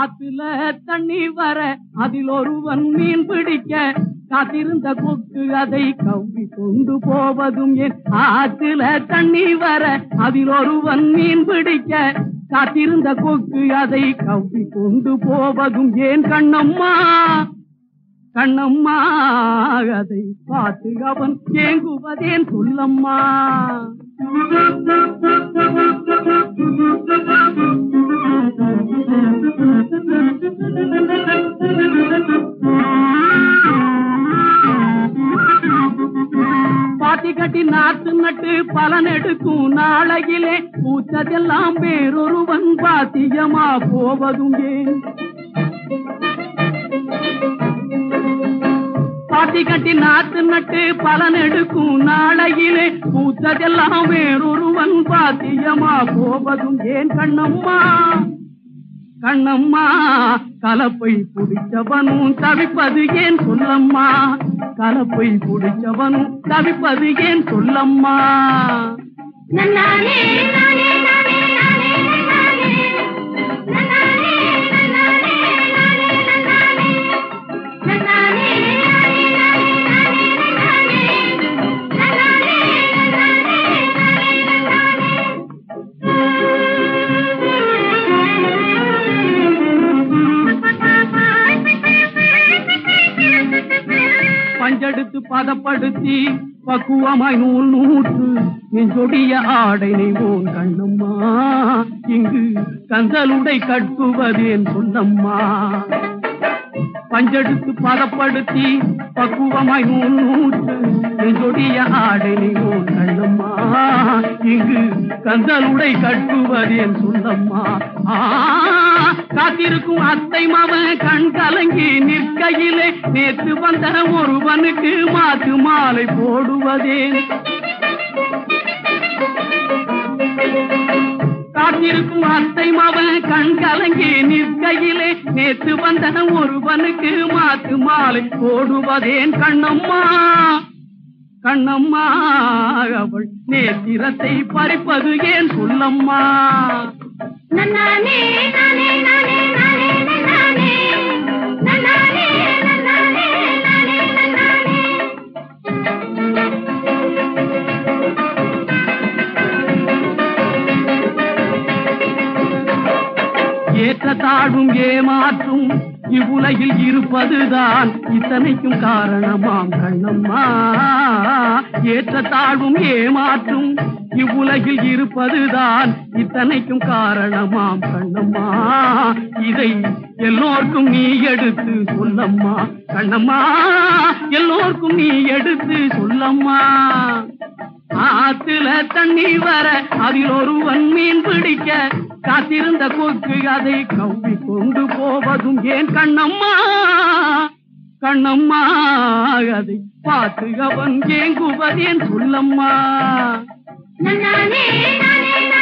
ஆத்துல தண்ணி வர அதில் ஒருவன் மீன் பிடிக்க காத்திருந்த கொக்கு அதை கவ்வி கொண்டு போவதும் ஏன்? ஆத்துல தண்ணி வர அதில் ஒருவன் மீன் பிடிக்க காத்திருந்த கொக்கு அதை கவ்வி கொண்டு போவதும் ஏன்? கண்ணம்மா கண்ணம்மா அதை பார்த்து அவன் ஏங்குவதேன் சொல்லம்மா. பாத்தி கட்டி நாட்டு நட்டு பலன் எடுக்கும் நாளையிலே பூத்ததெல்லாம் வேறொருவன் பாத்தியமா போவதும் ஏன்? பாத்தி கட்டி நாட்டு நட்டு பலன் எடுக்கும் நாளையிலே பூத்ததெல்லாம் வேறொருவன் பாத்தியமா போவதும் ஏன்? கண்ணம்மா கண்ணம்மா கலப்பை புடிச்சவனும் தவிப்பது ஏன் சொல்லம்மா. கலப்பை புடிச்சவனும் தவிப்பது ஏன் சொல்லம்மா. பஞ்செடுத்து பதப்படுத்தி பக்குவமாய் நூல் நூற்று நெஞ்சொடிய ஆடை நெய்வோன் கண்ணம்மா. இங்கு கந்தலுடை கட்டுவதேன் சொல்லம்மா. பஞ்செடுத்து பதப்படுத்தி பக்குவமாய் நூல் நூற்று நெஞ்சொடிய ஆடை நெய்வோன் கண்ணம்மா. இங்கு கந்தலுடை கட்டுவதேன் சொல்லம்மா. காத்திருக்கும் அத்தை மவன் கண் கலங்கி நிற்கையிலே நேற்று வந்த ஒருவனுக்கு மாத்து மாலை போடுவதேன்? காத்திருக்கும் அத்தை மவன் கண் கலங்கி நிற்கையிலே நேற்று வந்த ஒருவனுக்கு மாத்து மாலை போடுவதேன்? கண்ணம்மா கண்ணம்மா அவள் நேத்திரத்தை பறிப்பது ஏன் சொல்லம்மா. ஏற்ற தாழ்வும் ஏமாற்றும் இவ்வுலகில் இருப்பதுதான் இத்தனைக்கும் காரணமாம் கண்ணம்மா. ஏற்ற தாழ்வும் ஏமாற்றும் இவ்வுலகில் இருப்பதுதான் இத்தனைக்கும் காரணமாம் கண்ணம்மா. இதை எல்லோருக்கும் நீ எடுத்து சொல்லம்மா. கண்ணம்மா எல்லோருக்கும் நீ எடுத்து சொல்லம்மா. ஆத்துல தண்ணி வர அதில் ஒருவன் மீன் பிடிக்க காத்திருந்த கொக்கு அதை கவ்வி கொண்டு போவதும் ஏன்? கண்ணம்மா கண்ணம்மா அதை பார்த்து அவன் ஏங்குவதேன் சொல்லம்மா.